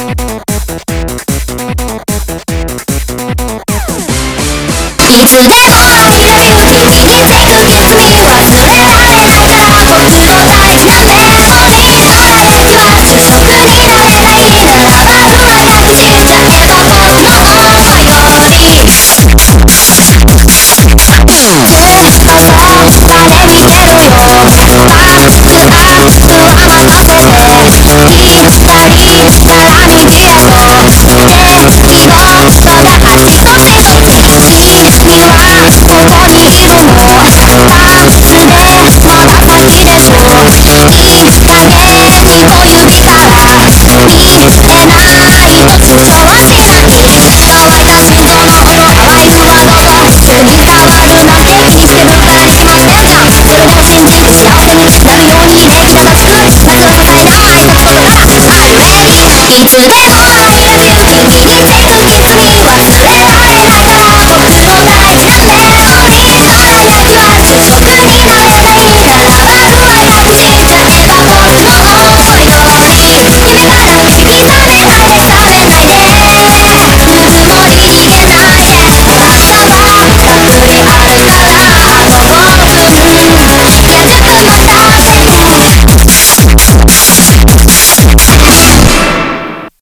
いつでも会いたいうちに人生かけずに忘れられなきゃ僕の大事なメモリー約束になれないならば不安や口じゃけど僕の想いよりこそ誰見てるよ熱く熱く甘かせて光から右へと敵の外で足とせ君はここにいるのバスでまばたきでしょいつか君の指から見せないと伝わしない私のライフはどの明日に変わるだけにしてる返しますねチャンスそれでも信じて幸せになるようにイメージが作るそれが最大の愛の言葉だ I'm ready いつでも